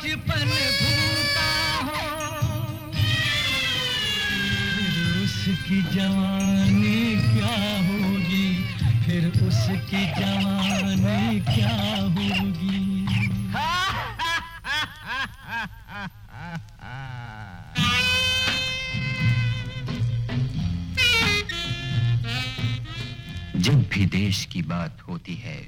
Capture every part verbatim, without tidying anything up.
बचपन भूखा हो, फिर उसकी जवानी क्या होगी, फिर उसकी जवानी क्या होगी। जब भी देश की बात होती है,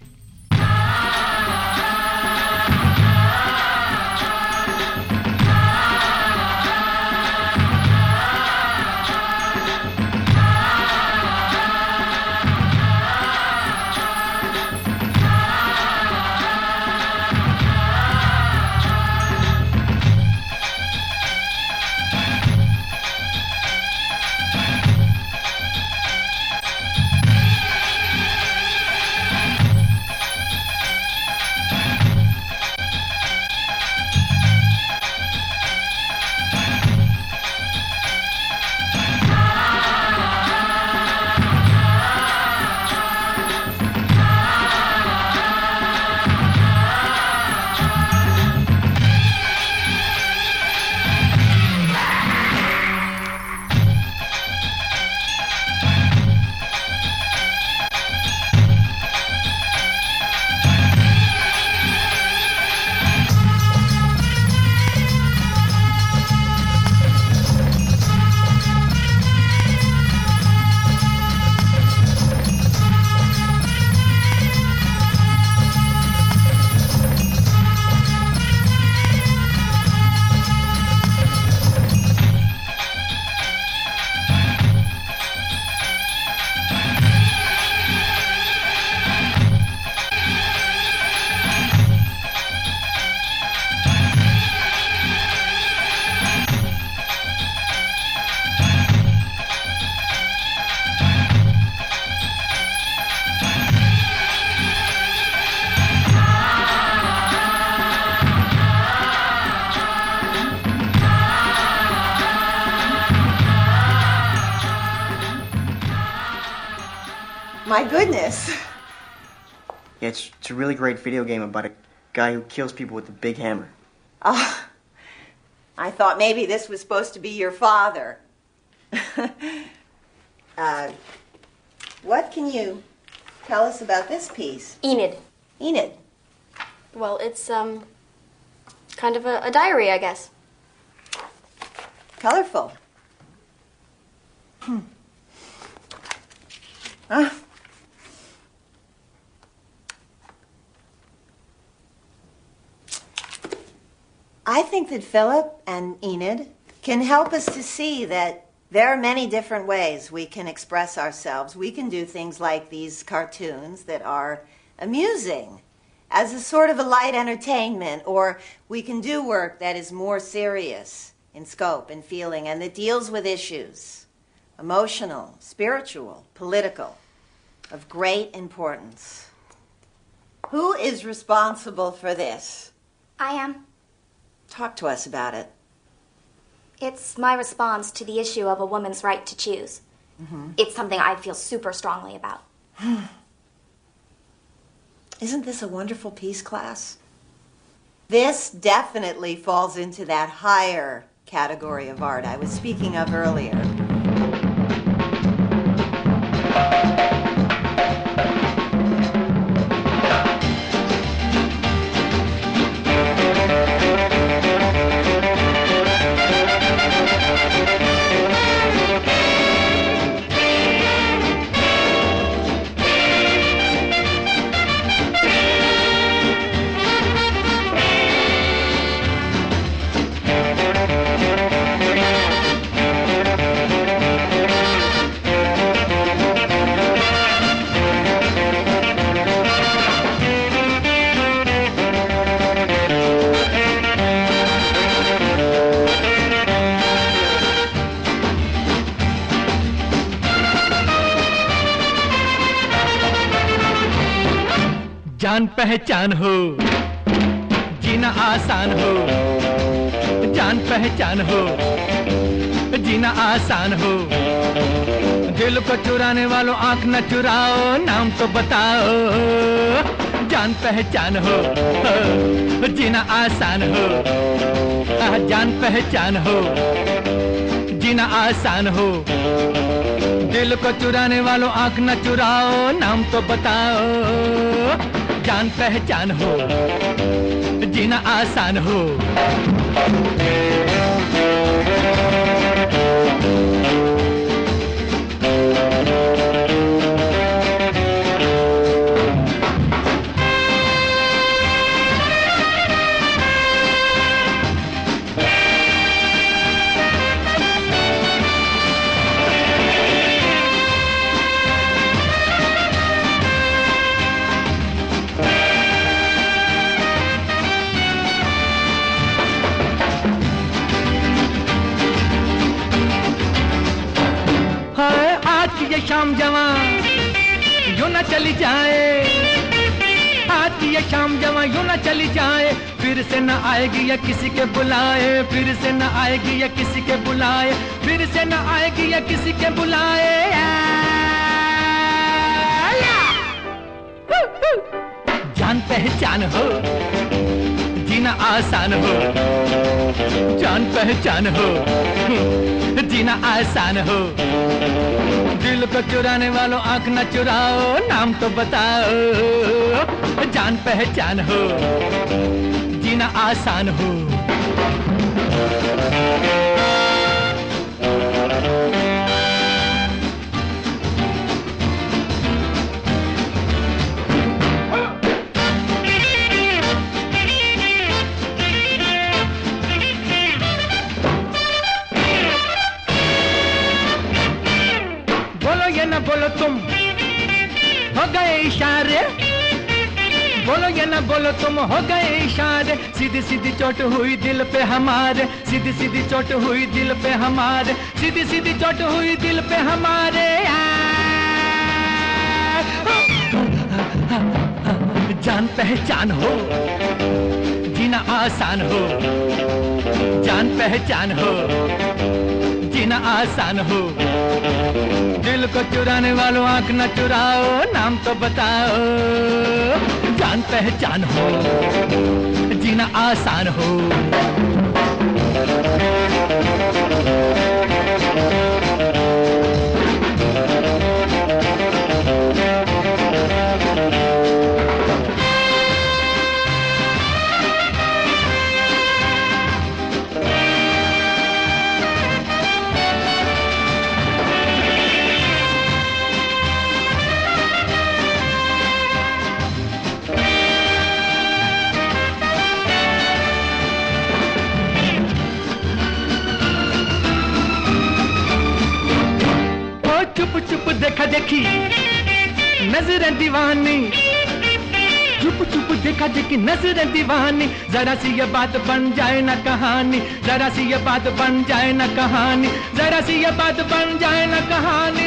My goodness. Yeah, it's, it's a really great video game about a guy who kills people with a big hammer. Oh, I thought maybe this was supposed to be your father. uh, what can you tell us about this piece? Enid. Enid. Well, it's, um, kind of a, a diary, I guess. Colorful. Hmm. Huh? I think that Philip and Enid can help us to see that there are many different ways we can express ourselves. We can do things like these cartoons that are amusing as a sort of a light entertainment, or we can do work that is more serious in scope and feeling and that deals with issues, emotional, spiritual, political, of great importance. Who is responsible for this? I am. Talk to us about it. It's my response to the issue of a woman's right to choose. Mm-hmm. It's something I feel super strongly about. Isn't this a wonderful piece, class? This definitely falls into that higher category of art I was speaking of earlier. जान पहचान हो, जीना आसान हो, जान पहचान हो, जीना आसान हो, दिल को चुराने वालों आंख न चुराओ, नाम तो बताओ, जान पहचान हो, हो जीना आसान हो, जान पहचान हो, जीना आसान हो। दिल को चुराने वालों आंख न चुराओ, नाम तो बताओ। जान पहचान हो, जीना आसान हो। ये शाम जवां यूं न चली जाए, आज की ये शाम जवां यूं न चली जाए, फिर से न आएगी या किसी के बुलाए, फिर से न आएगी या किसी के बुलाए, फिर से न आएगी या किसी के बुलाए। जान पहचान हो, जीना आसान हो, जान पहचान हो, जीना आसान हो। दिल को चुराने वालों आंख न चुराओ, नाम तो बताओ। जान पहचान हो, जीना आसान हो। बोलो तुम हो गए इशारे, बोलो या ना बोलो तुम हो गए इशारे। सीधी सीधी चोट हुई दिल पे हमारे, सीधी सीधी चोट हुई दिल पे हमारे, सीधी सीधी चोट हुई दिल पे हमारे। जान पहचान हो, जीना आसान हो, जान पहचान हो, जीना आसान हो। दिल को चुराने वालों आंख न चुराओ, नाम तो बताओ। जान पहचान हो, जीना आसान हो। चुप चुप देखा देखी नजरें दीवानी, चुप चुप देखा देखी नजरें दीवानी। जरा सी ये बात बन जाए ना कहानी, जरा सी ये बात बन जाए ना कहानी, जरा सी ये बात बन जाए ना कहानी।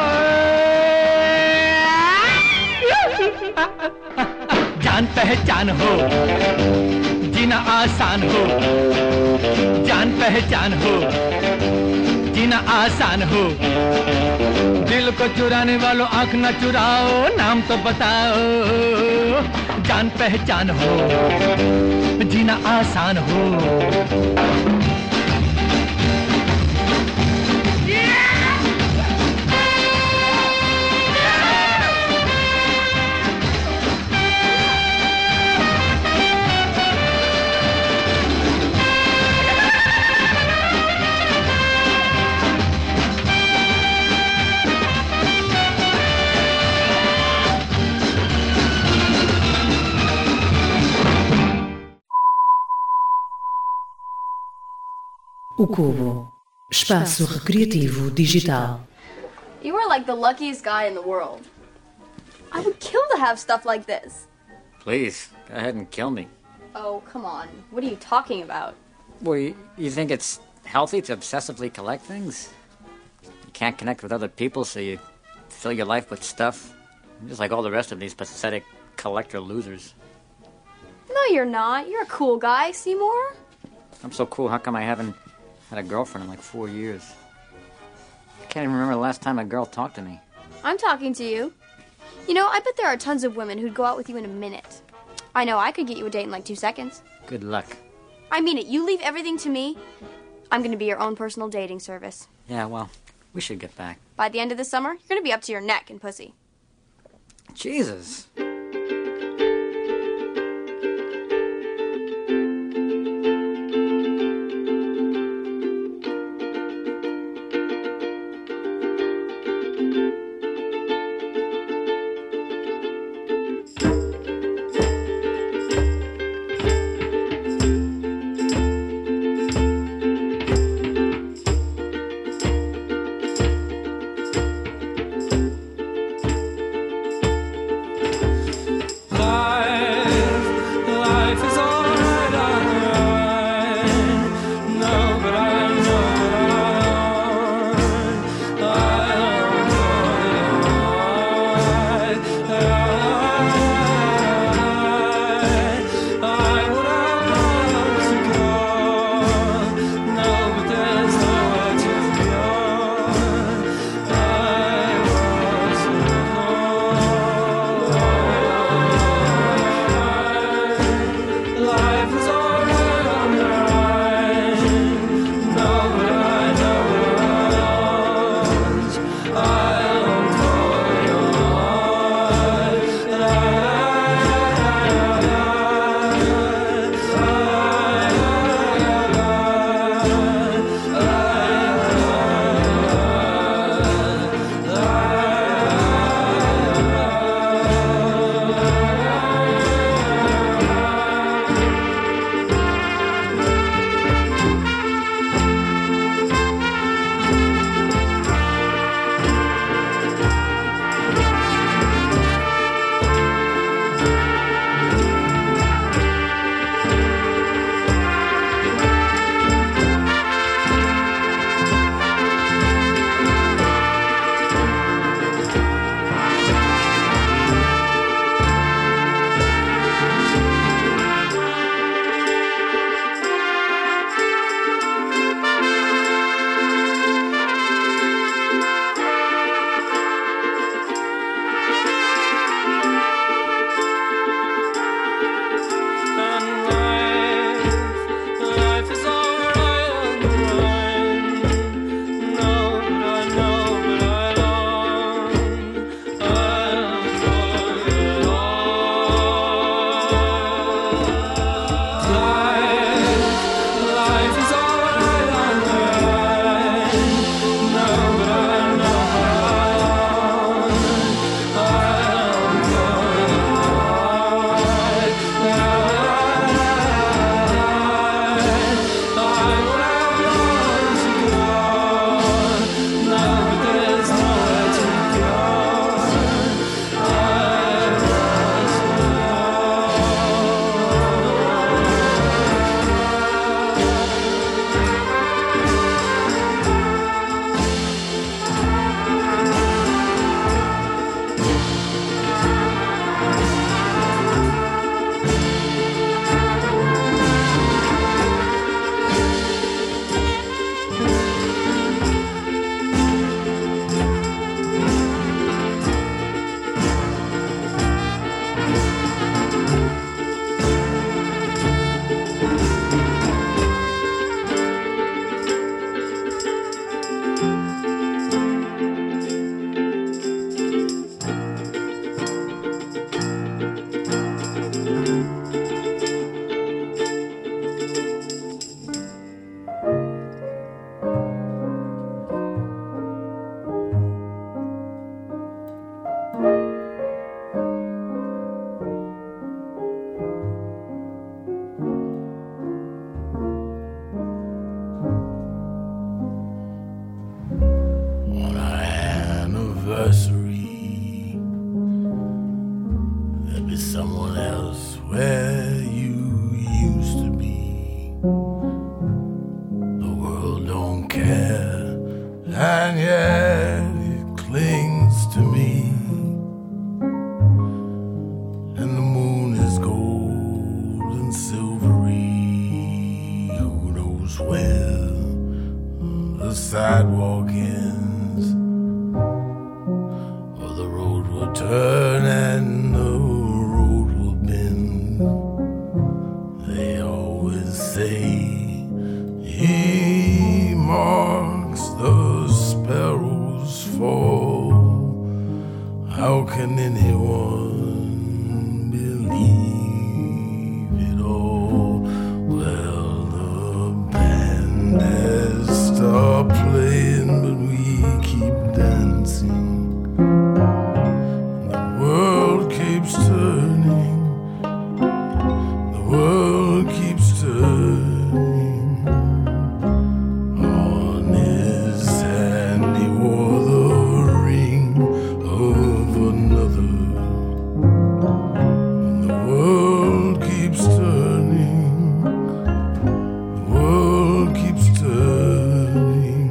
जान पहचान हो, जीना आसान हो, जान पहचान हो, जीना आसान हो। दिल को चुराने वालों आंख न चुराओ, नाम तो बताओ। जान पहचान हो, जीना आसान हो। O Cubo, espaço recreativo digital. You are like the luckiest guy in the world. I would kill to have stuff like this. Please, go ahead and kill me. Oh, come on. What are you talking about? Well, you, you think it's healthy to obsessively collect things? You can't connect with other people, so you fill your life with stuff. Just like all the rest of these pathetic collector losers. No, you're not. You're a cool guy, Seymour. I'm so cool, how come I haven't had a girlfriend in like four years? I can't even remember the last time a girl talked to me. I'm talking to you. You know, I bet there are tons of women who'd go out with you in a minute. I know I could get you a date in like two seconds. Good luck. I mean it. You leave everything to me. I'm going to be your own personal dating service. Yeah, well, we should get back. By the end of the summer, you're going to be up to your neck in pussy. Jesus. and yet it clings to me. And the moon is gold and silvery. Who knows where the sidewalk ends, or the road will turn and the road will bend. They always say he marks the sparrows fall. How can anyone believe it all? Well, the band has stopped playing, but we keep dancing. The world keeps turning. The world keeps turning. On his hand he wore the ring of another. The world keeps turning. The world keeps turning.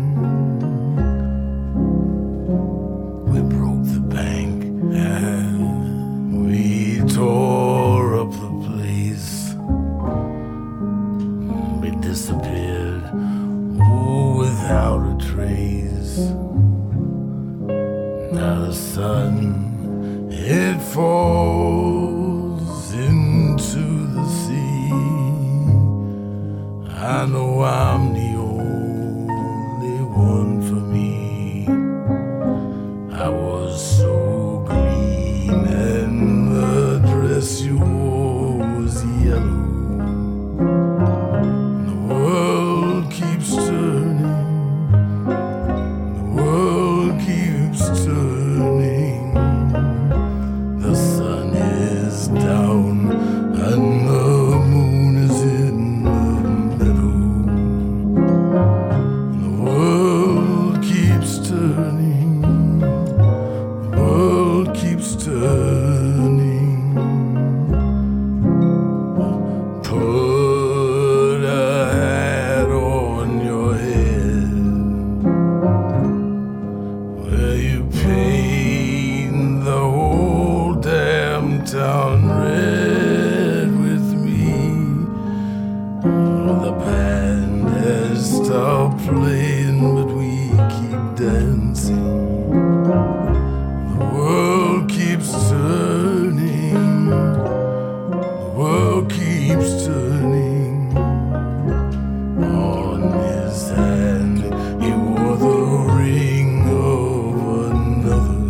We broke the bank and we tore up the place. We disappeared, ooh, without a trace. Now the sun, it falls into the sea. I know I'm the only one for me. I was so green and the dress you wore was yellow. The world keeps turning. The world keeps turning. The sun is down and the moon is in the middle. The world keeps turning. The world keeps turning. Put a hat on your head where you paint the whole damn town red with me. The band has stopped playing, but we keep dancing. The world keeps turning. The world keeps turning. On his hand he wore the ring of another.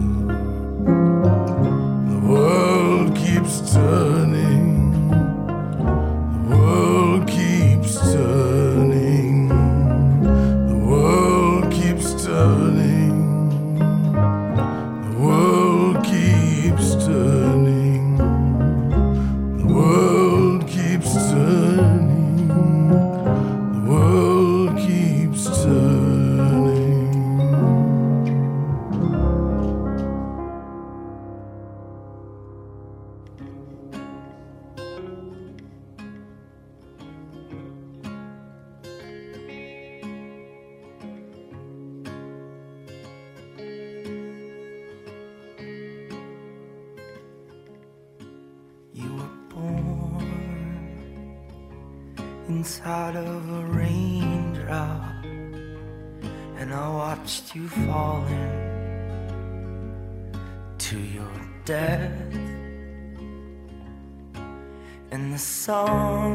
The world keeps turning. The world keeps turning. The world keeps turning. The world keeps turning. The world keeps turning. The world keeps turning. You were born inside of a raindrop, and I watched you falling to your death. And the song,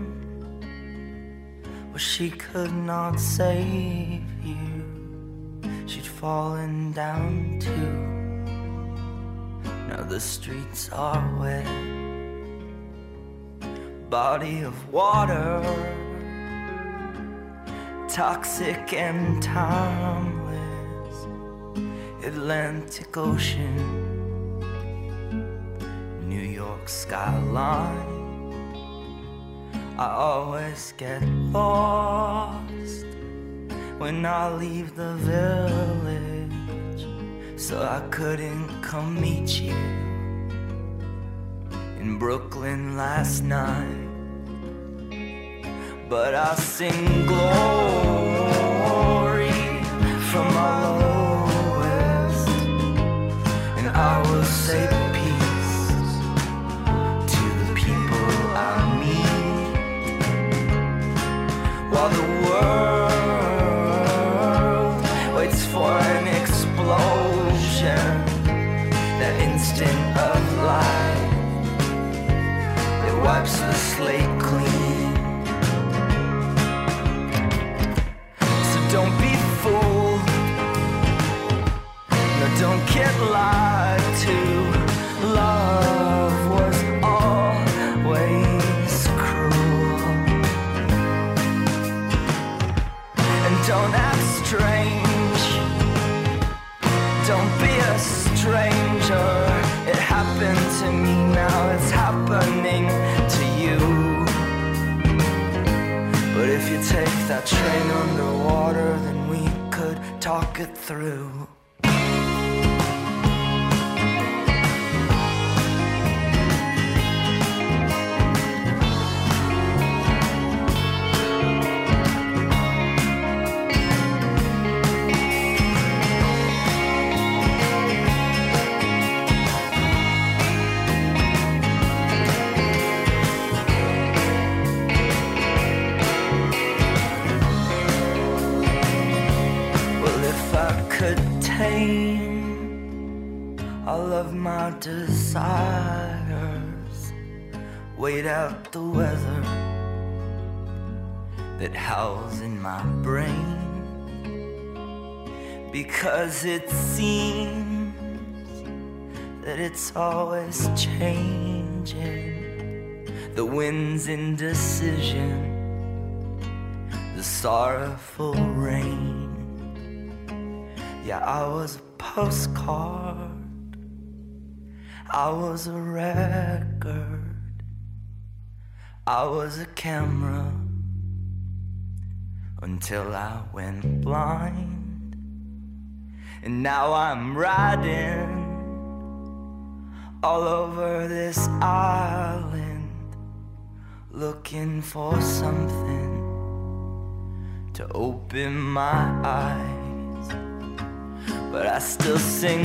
well, she could not save you. She'd fallen down too. Now the streets are wet, body of water, toxic and timeless, Atlantic Ocean, New York skyline. I always get lost when I leave the village, so I couldn't come meet you in Brooklyn last night. But I sing glory from my lowest, and I will say peace to the people I meet, while the world waits for an explosion, that instant of light. wipes the slate clean. So don't be fooled, no, don't get lied to. Love was always cruel. And don't act strange, don't be a stranger. It happened to me, now it's happening to you. But if you take that train underwater, then we could talk it through. All of my desires, wait out the weather that howls in my brain. Because it seems that it's always changing. The wind's indecision, the sorrowful rain. Yeah, I was a postcard, I was a record, I was a camera, until I went blind. And now I'm riding all over this island, looking for something to open my eyes. But I still sing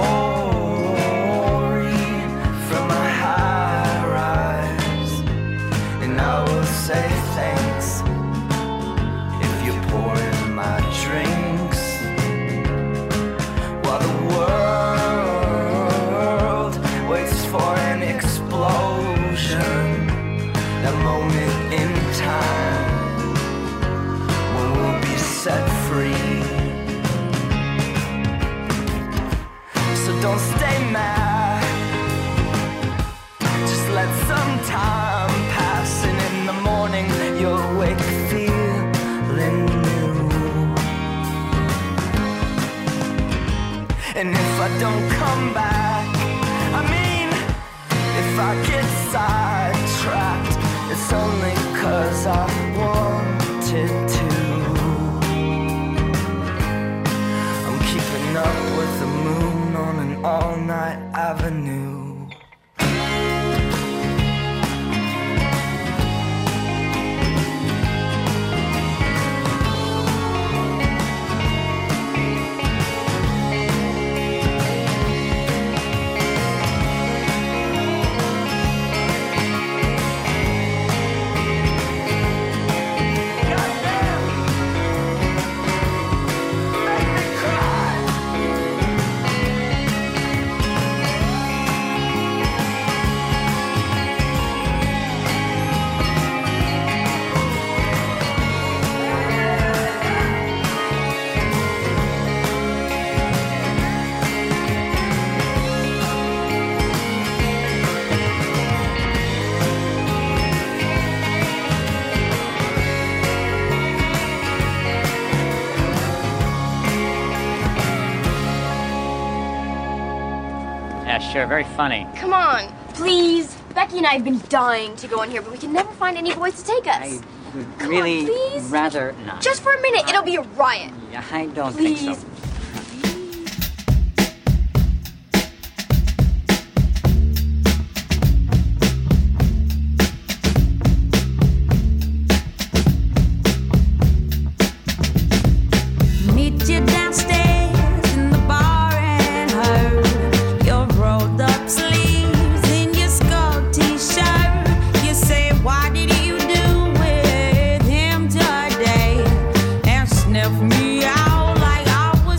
glory from a high rise. And I will say thanks if you pour in my drinks, while the world waits for an explosion, that moment in time when we'll be set free. Don't stay mad, just let some time pass, and in the morning you'll wake feeling new. And if I don't come back, I mean, if I get sidetracked, it's only 'cause I wanted to. I'm keeping up with the moon on an all-night avenue. Sure, very funny. Come on, please. Becky and I have been dying to go in here, but we can never find any boys to take us. I would Come really on, please. rather not. Just for a minute, it'll be a riot. Yeah, I don't Please. think so. Me out like I was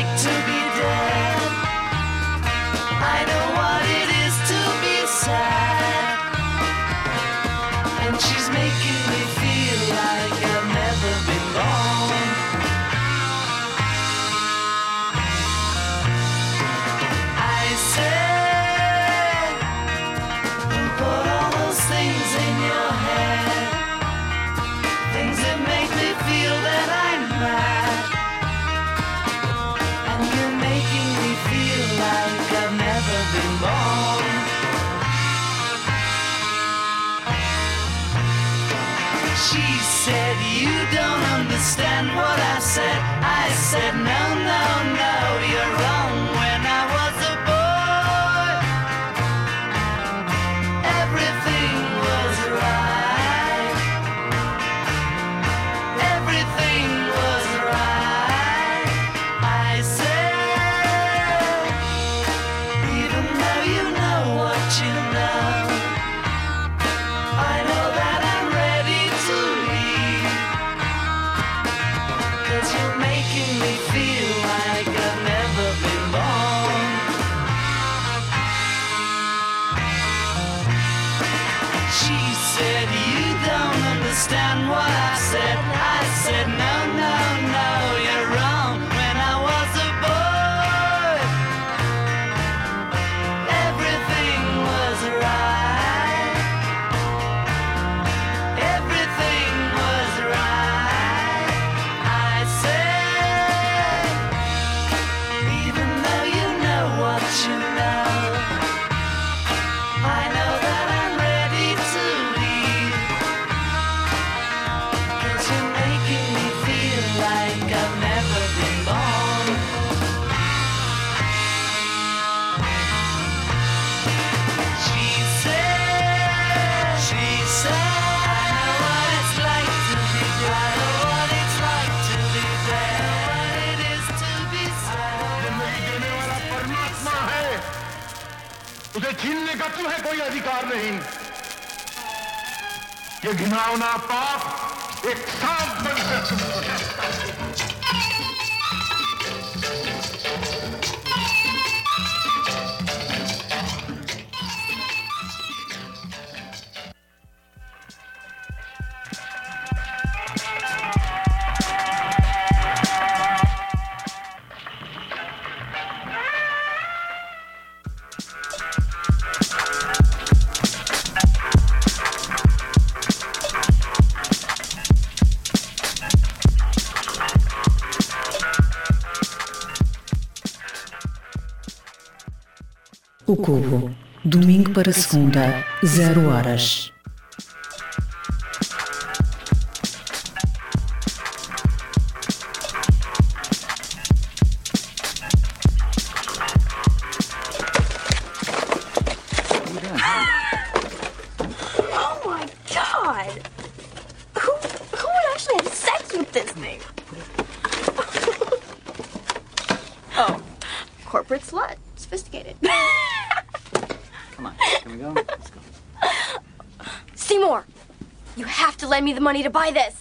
like to be dead. I know what it is to be sad, and she's making me feel like I've never been born. I said, who put all those things in your head? Things that make me feel that I'm mad, and you're making me feel like I've never been born. She said, you don't understand what I said. I said, no, no, no, you're wrong. When I was a boy, everything was right. Everything was right. I said, even though you know what you know, I know that I'm ready to leave, 'cause you're making me feel like I've never been born. She said, you don't understand what I said. I said, no, no, no, you're wrong. When I was a boy, everything was right. Everything was right. I said, even though you know what you know, I know that I'm ready to leave, 'cause you're making me feel like I've never been born. She said, she said, I know what it's like to be dead. I know what it's like to be dead. I know what it is to be sad. जिंदगी देने वाला परमात्मा है, उसे छीनने का तुम्हें कोई अधिकार नहीं। ये घिनौना पाप एक सांप बनकर तुमको डसता है। O Cubo, domingo para segunda, zero horas. Oh my god! Who, who would actually have sex with this thing? Oh, corporate slut. Sophisticated. Come on, can we go? Let's go. Seymour, you have to lend me the money to buy this.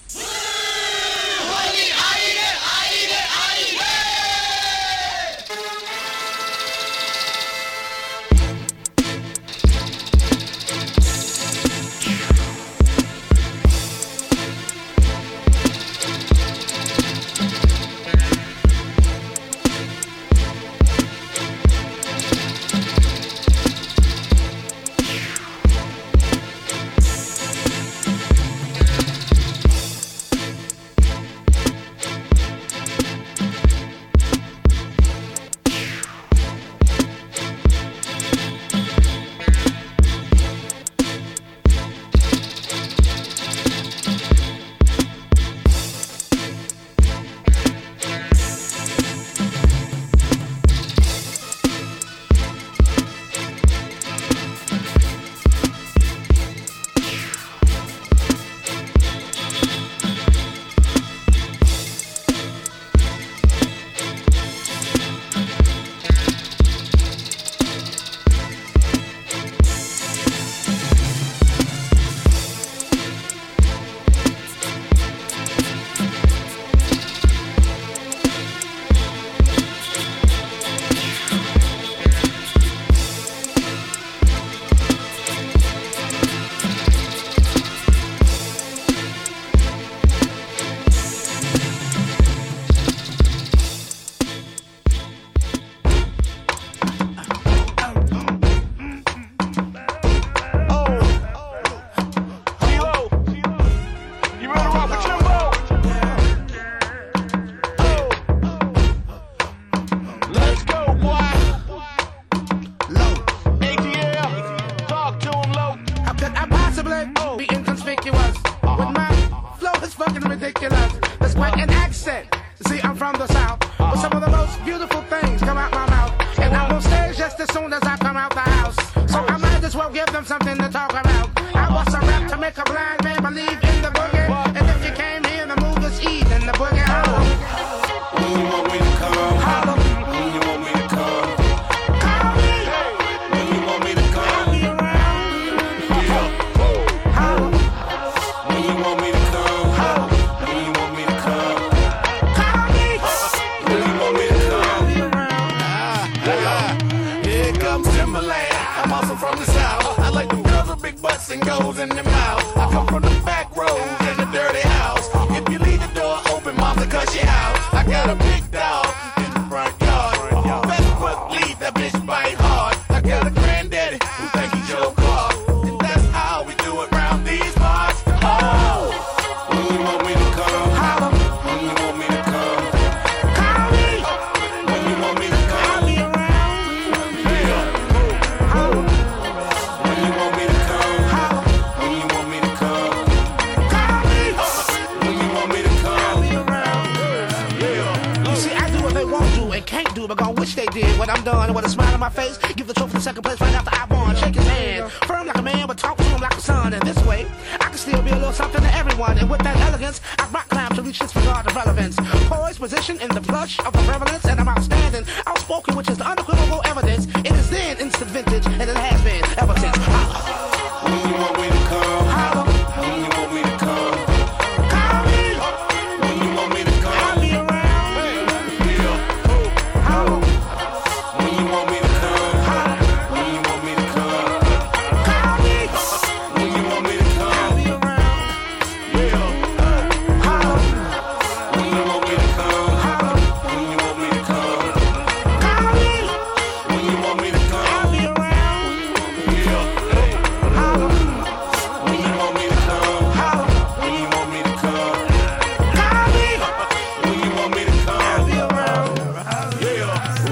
like them girls with big butts and goes in their mouth. I come from the back roads in a dirty house. If you leave the door open, mom's cuss you out. I got a big dog in the front yard. Best foot leave, that bitch bite hard. I got a granddaddy who think he's your car. And that's how we do it round these bars. Oh! When you want me to come, holla. When you want me to come, call me. When you want me to come, I'll be around. Yeah. Holla. When you want me to come, holla. When you want me to come, call me. When you want me to come, I'll be around. Yeah. You see, I do what they won't do and can't do, but gon' wish they did. When I'm done, with a smile on my face, give the trophy to second place right after I won. Shake his hand, firm like a man, but talk to him like a son. And this way, I can still be a little something to everyone. And with that elegance, I rock climb to reach this regard of relevance. Poised position in the flush of the prevalence, and I'm outstanding, outspoken, which is the unequivocal evidence. It is then instant vintage, and it has been ever since. Holla. When you want me to come, Holla. when you want me to come, call me. When you want me to come, I'll be around. Yeah. Holla. When you want me to come, Holla. when you want me to come, Call me. when you want me to come, I'll be around. yeah. Holla. When you want me to come, Holla. when you want me to come, Call me. when you want me to I'll come, be around. yeah. Holla. When you want me to come, Holla. when you want me to come, Call me. when you want me to I'll come, be around. yeah.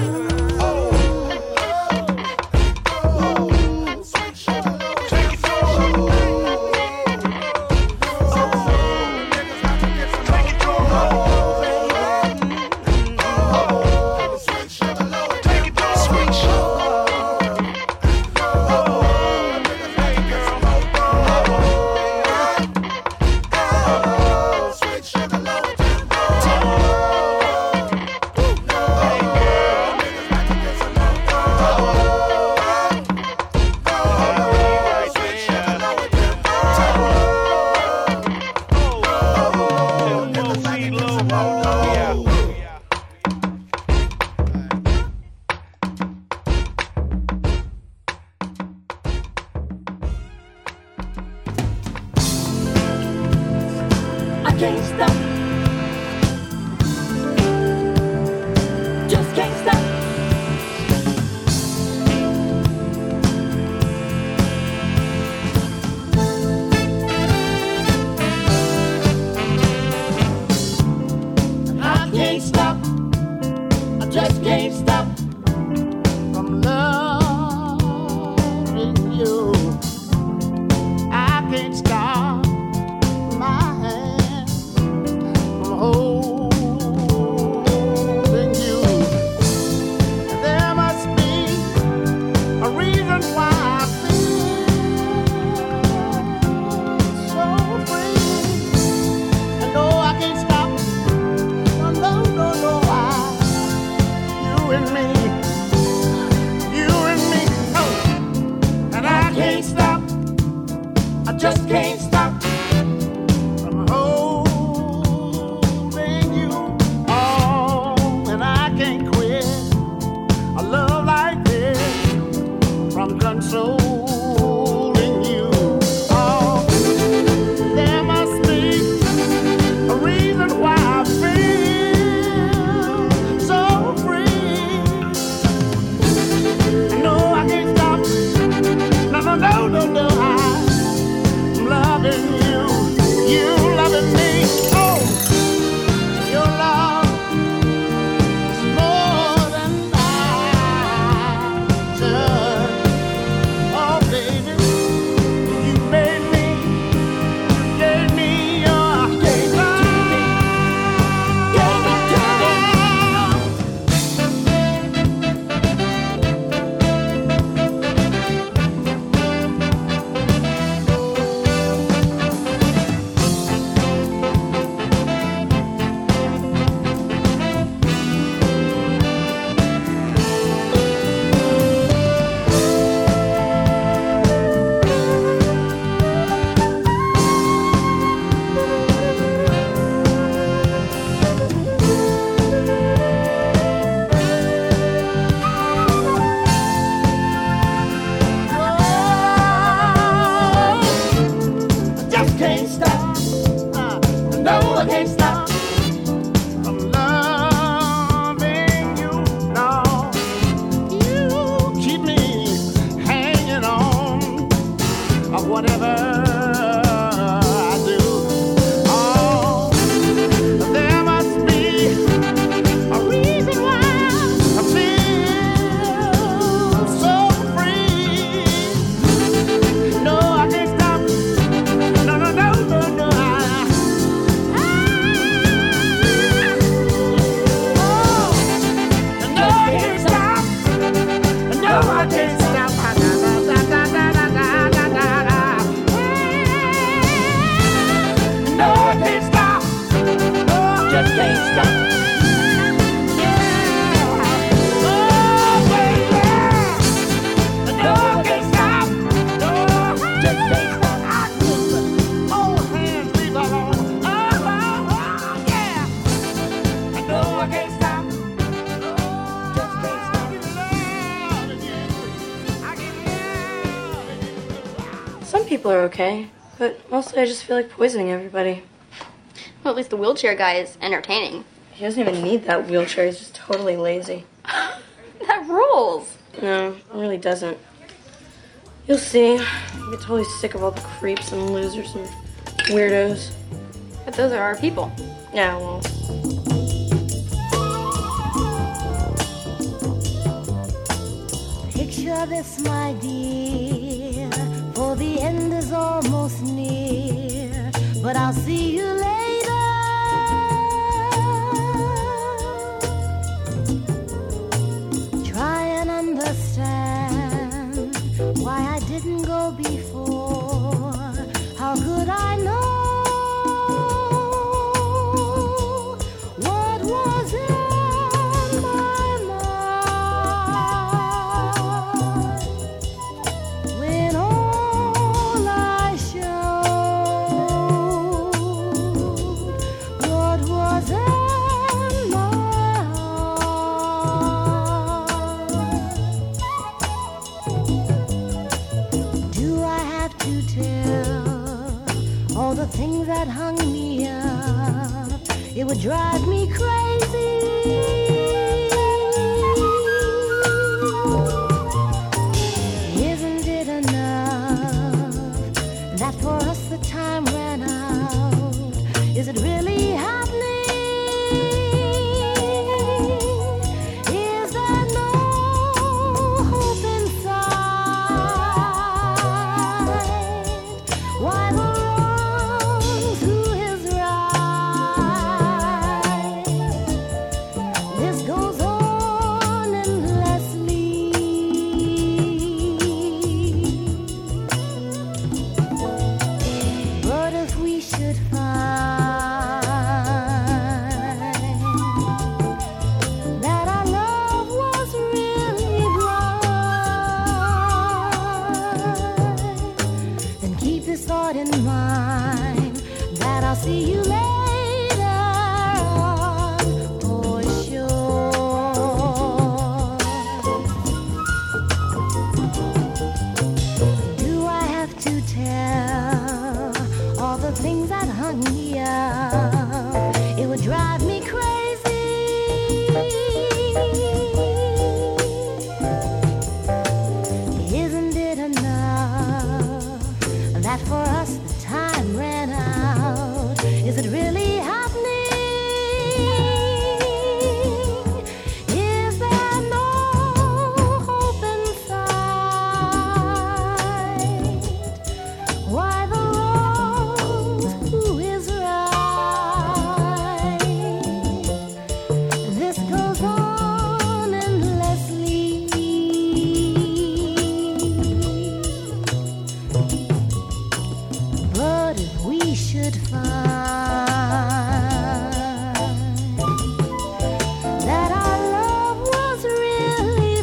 I can't stop. Just can't stop. I can't stop. I just can't stop from loving you. I can't stop my hand from holding you. There must be a reason why I feel so free. And no, I can't stop. No, no, no, no, I, you and me, you and me, oh. And I can't stop. I just can't stop from holding you. Oh, and I can't quit a love like this from consoling you. Oh, there must be a reason why I feel so free. No, I can't stop. No, no, no, no, no. I, I'm loving No, I can't stop. Da, da, da, da, da, da, da, da, da. No, I can't stop. No, just can't stop. Some people are okay, but mostly I just feel like poisoning everybody. Well, at least the wheelchair guy is entertaining. He doesn't even need that wheelchair, he's just totally lazy. That rules! No, it really doesn't. You'll see. I get totally sick of all the creeps and losers and weirdos. But those are our people. Yeah, well... Picture this, my dear, for the end is almost near, but I'll see you later. Try and understand why I didn't go before. How could I know what was in my mind when all I showed what was in my heart. Do I have to tell all the things that hung me up? It would drive me crazy. Isn't it enough that for us the time ran out? Is it really happening? Is there no hope inside? Why the wrongs, who is right? This goes on endlessly. But if we should find that our love was really blind, then keep this thought in mind, that I'll see you later on for sure. Do I have to tell all the things that hung me up? It would drive me crazy. Isn't it enough that for us the time ran out? Is it really happening? Is there no hope inside? Why the wrongs, who is right? This goes on endlessly. But if we should find that our love was really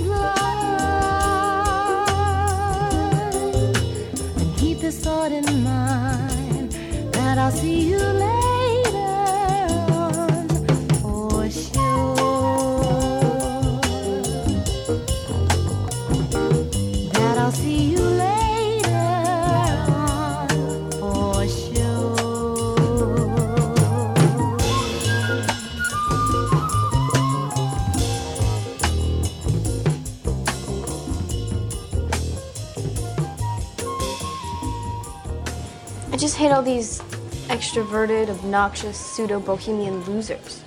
blind, then keep this thought in mind, that I'll see you later on for sure. That I'll see you later on for sure. I just hate all these extroverted, obnoxious, pseudo-bohemian losers.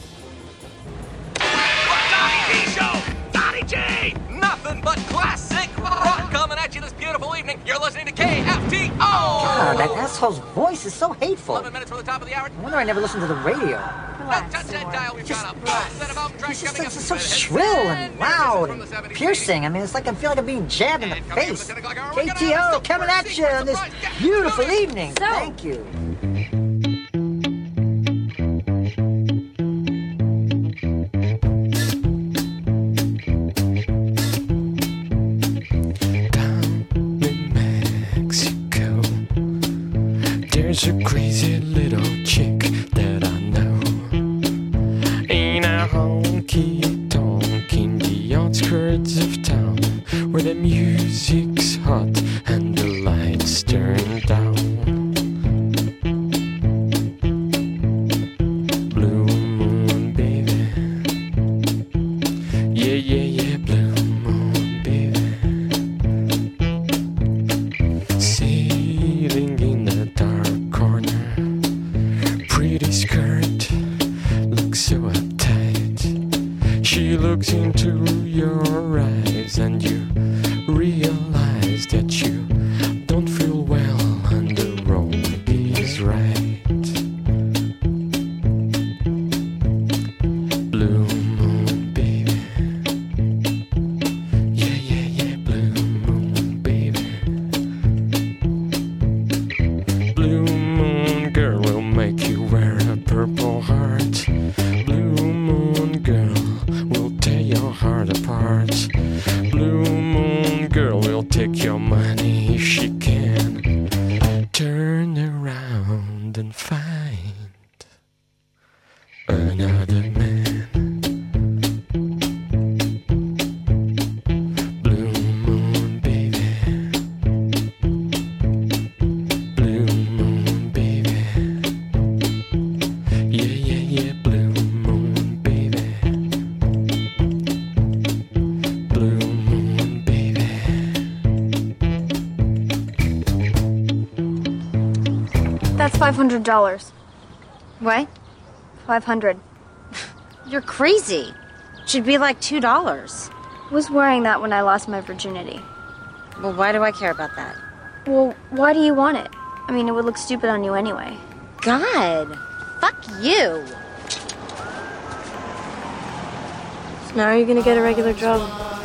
Donnie G Show! Donnie G! Nothing but classic rock coming at you this beautiful evening. You're listening to K F T O! God, that asshole's voice is so hateful. eleven minutes from the top of the hour. I wonder I never listened to the radio. Relax, Touch that dial. We've got a set of out track It's just coming it's up. so shrill and loud and piercing. I mean, it's like I feel like I'm being jabbed in the face. K T O coming at you on this beautiful evening. So- Thank you. There's a crazy little chick that I know in a honky-tonk in the outskirts of town, where the music's hot and the lights turned down. Blue moon, baby. Yeah, yeah, yeah, blue moon, baby. Sailing in the dark corner, pretty skirt, looks so uptight. She looks into your eyes and you realize that you don't feel well and the wrong is right. Blue moon, baby. Yeah, yeah, yeah, blue moon, baby. Blue moon girl will make you wear a purple heart. Blue moon girl will tear your heart apart. Blue moon girl will take your money if she can. Turn around and find another man. Blue moon, baby. Blue moon, baby. Yeah, yeah, yeah, blue moon, baby. Blue moon, baby. That's five hundred dollars. What? Five hundred. You're crazy. Should be like two dollars. Was wearing that when I lost my virginity. Well, why do I care about that? Well, why do you want it? I mean, it would look stupid on you anyway. God, fuck you. So now you're gonna get a regular job.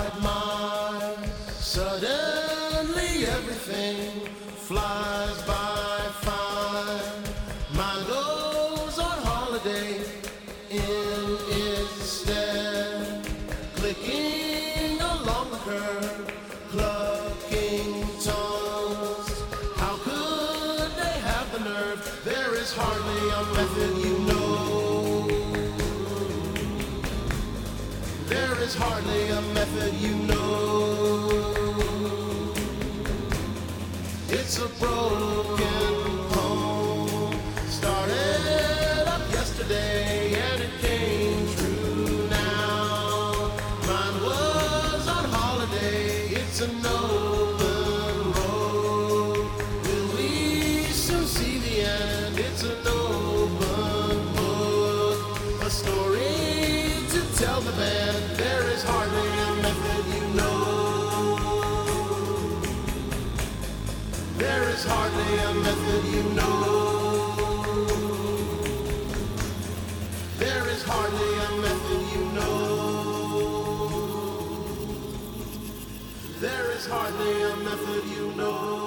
Suddenly everything flies by fine. Mind goes on holiday in its stead. Clicking along the curb, clucking tongues. How could they have the nerve? There is hardly a method, you know. There is hardly a method, you know. It's a broken poem. Started up yesterday and it came true now. Mine was on holiday. It's an open road. Will we soon see the end? It's an open book. A story to tell the band. There is hardly a method, you know. There is hardly a method, you know. There is hardly a method, you know. There is hardly a method, you know.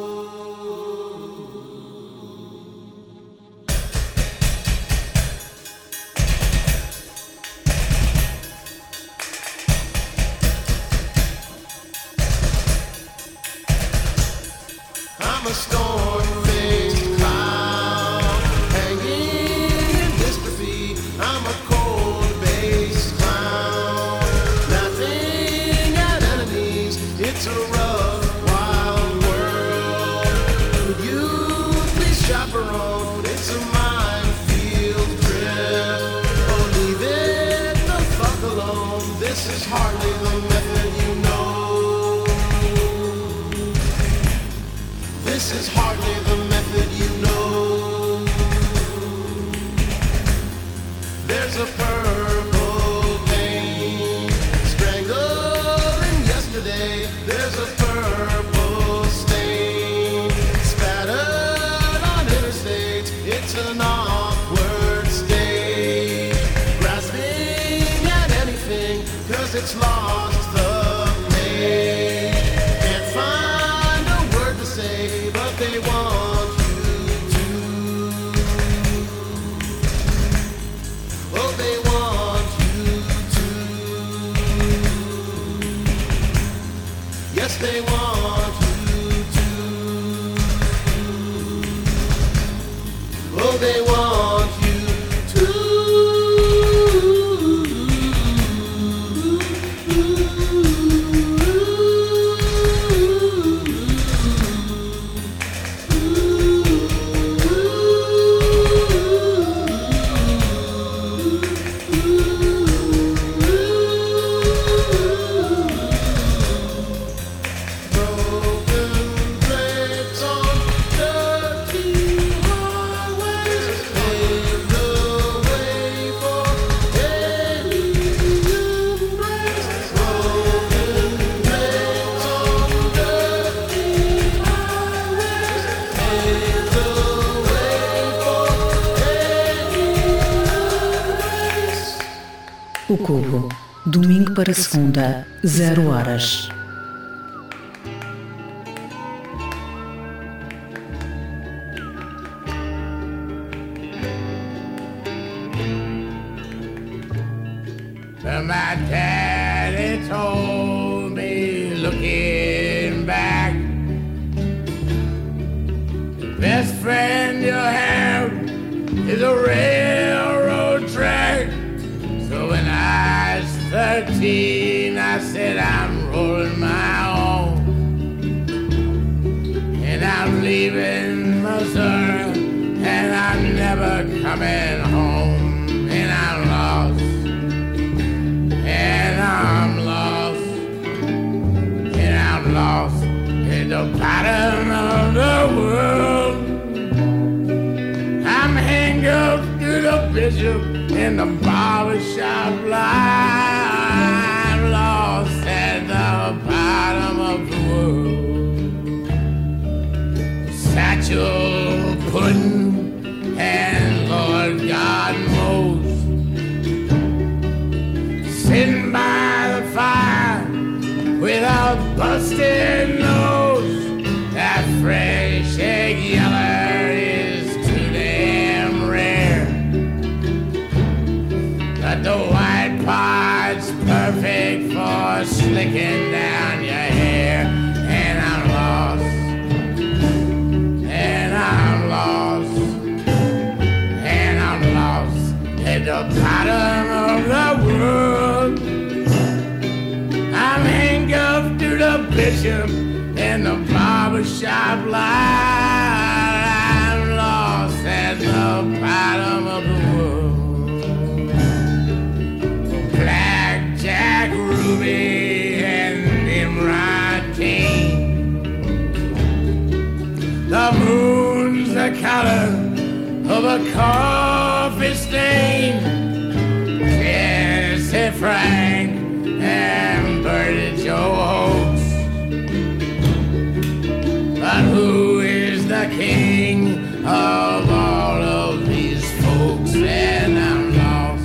I'm a storm-faced cloud, hanging in dystrophy. I'm a cold-based clown, laughing at enemies. It's a rough, wild world. Could you please chaperone? It's a minefield trip. Oh, leave it the fuck alone. This is hardly the method, you know. This is hardly the method, you know. There's a purple vein strangling yesterday. There's a purple stain spattered it's lost the pain. Can't find a word to say, but they want you to. Oh, they want you to. Yes, they want you to. Oh, they want you to. O Cubo, domingo para segunda, zero horas. My daddy told me, looking back, the best friend you have is a railroad track. So when I was thirteen, I said I'm rolling my own, and I'm leaving Missouri, and I'm never coming home, and I'm lost. And I'm lost, and I'm lost in the bottom of the world. I'm hanged up to the bishop in the barbershop line. I'm lost at the bottom of the world. Satchel pudding and Lord God knows, sitting by the fire with a busted nose. That fresh egg yeller is too damn rare, but the white part's perfect for slicking down your hair. And I'm lost, and I'm lost, and I'm lost at the bottom of the world. I'm handcuffed to the bishop in the barbershop line. I'm lost at the bottom of the world. Black Jack Ruby and Nimrod King. The moon's the color of a coffee stain. Jesse Frank and Bertie Joe Oates. But who is the king of all of these folks? And I'm lost,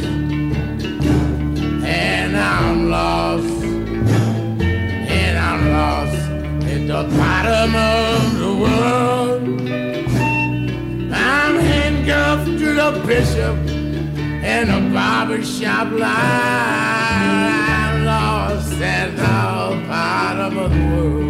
and I'm lost, and I'm lost at the bottom of the world. I'm handcuffed to the bishop in a barbershop line. I'm lost at the bottom of the world.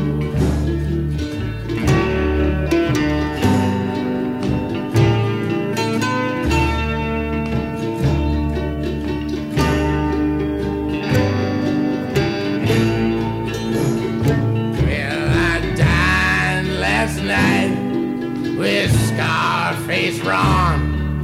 Well, I dined last night with Scarface Ron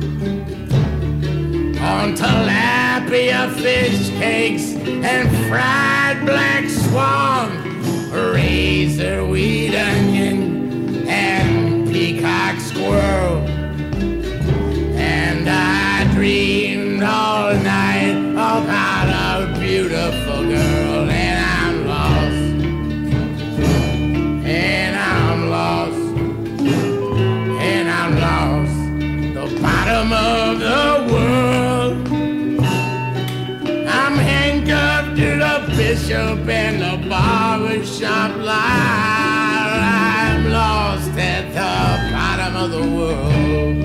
on tilapia fish cakes and fried black swan, razor weed onion and peacock squirrel. And I dreamed all night about a beautiful girl. And I'm lost, and I'm lost, and I'm lost, the bottom of the world. I'm handcuffed to bishop and the barbershop line. I'm lost at the bottom of the world.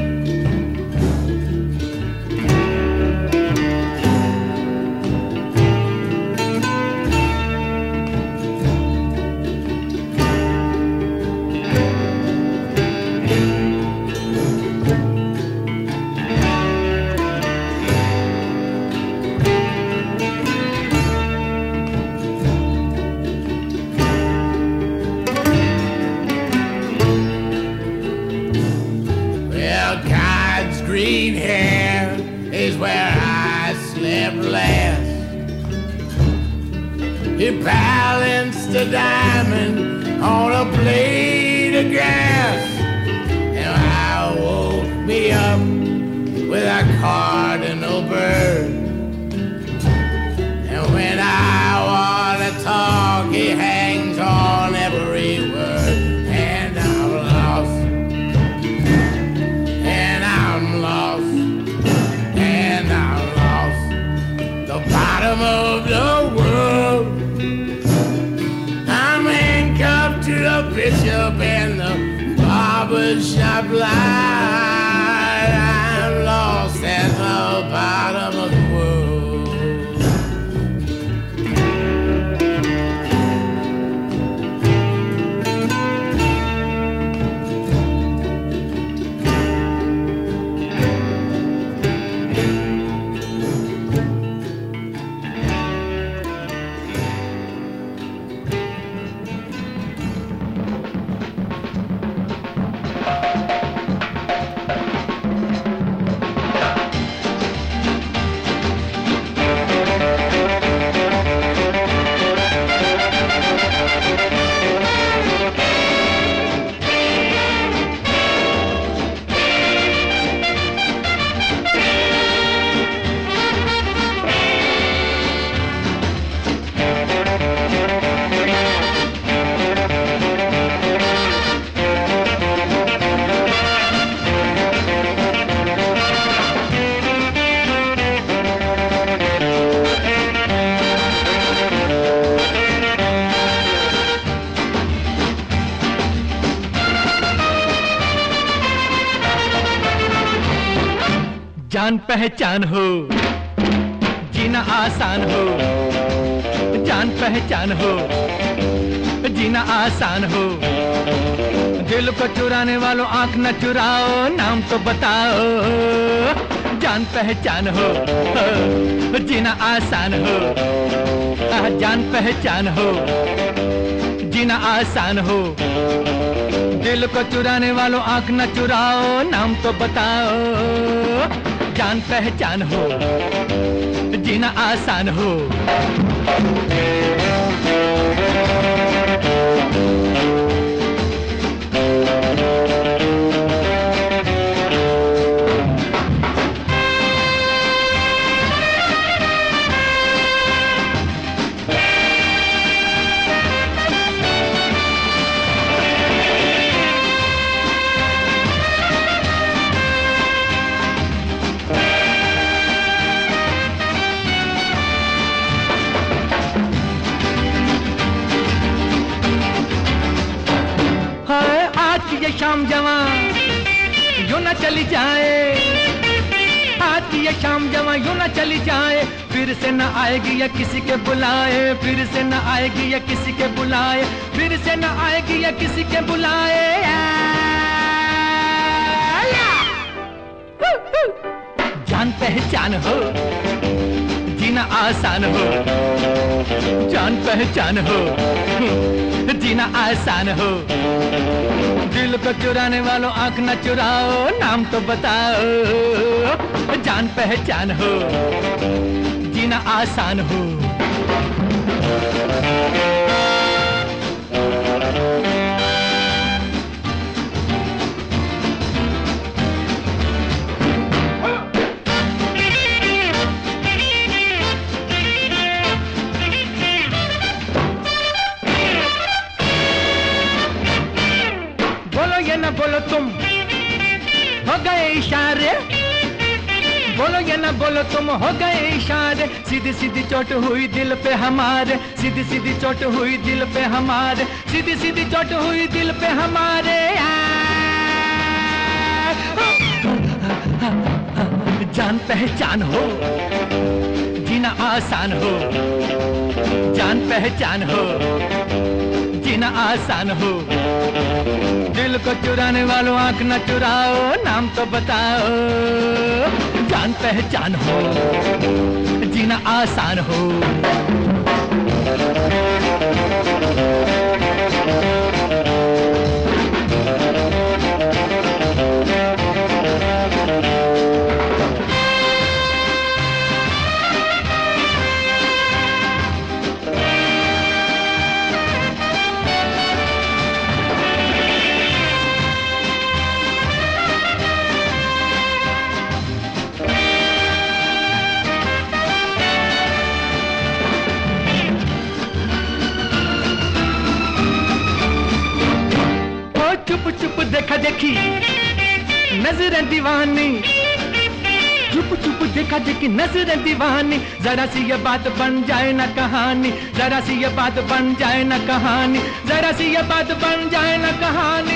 Green hair is where I slept last. He balanced a diamond on a blade of grass, and I woke me up with a cardinal bird. And when I want to talk, he hangs on every word. And I'm lost. Bottom of the world. I'm handcuffed to the bishop and the barbershop line. I'm lost at the bottom of the world. जान पहचान हो, जीना आसान हो, जान पहचान हो, जीना आसान हो। दिल को चुराने वालों आंख न चुराओ, नाम तो बताओ। जान पहचान हो, जीना आसान हो, जान पहचान हो, जीना आसान हो। दिल को चुराने वालों आंख न चुराओ, नाम तो बताओ। जान पहचान हो, जीना आसान हो। ये शाम जवां यूं न चली जाए, आज की ये शाम जवां यूं न चली जाए। फिर से न आएगी या किसी के बुलाए, फिर से न आएगी या किसी के बुलाए, फिर से न आएगी या किसी के बुलाए। जान पहचान हो, जीना आसान हो, जान पहचान हो, जीना आसान हो। दिल को चुराने वालों आंख न चुराओ, नाम तो बताओ। जान पहचान हो, जीना आसान हो। बोलो ये न बोलो तुम, हो गए इशारे। बोलो या ना बोलो तुम हो गए इशारे, सीधी सीधी चोट हुई दिल पे हमारे, सीधी सीधी चोट हुई दिल पे हमारे, सीधी सीधी चोट हुई दिल पे हमारे। जान पहचान हो, जीना आसान हो, जान पहचान हो, जीना आसान हो। दिल को चुराने वालों आंख न चुराओ, नाम तो बताओ। जान पहचान हो, जीना आसान हो। चुप चुप देखा देखी नजरें दीवानी, चुप चुप देखा देखी नजरें दीवानी। जरा सी ये बात बन जाए ना कहानी, जरा सी ये बात बन जाए ना कहानी, जरा सी ये बात बन जाए ना कहानी।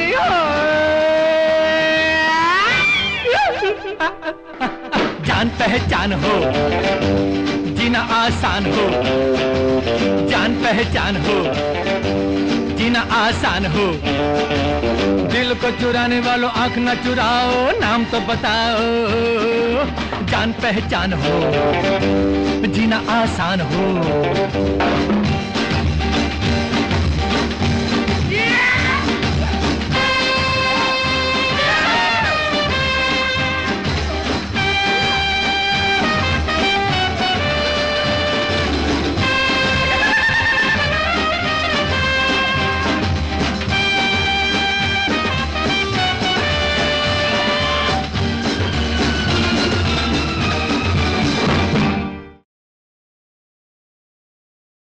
जान पहचान हो, जीना आसान हो, जान पहचान हो, जीना आसान हो। दिल को चुराने वालों आंख न चुराओ, नाम तो बताओ। जान पहचान हो, जीना आसान हो।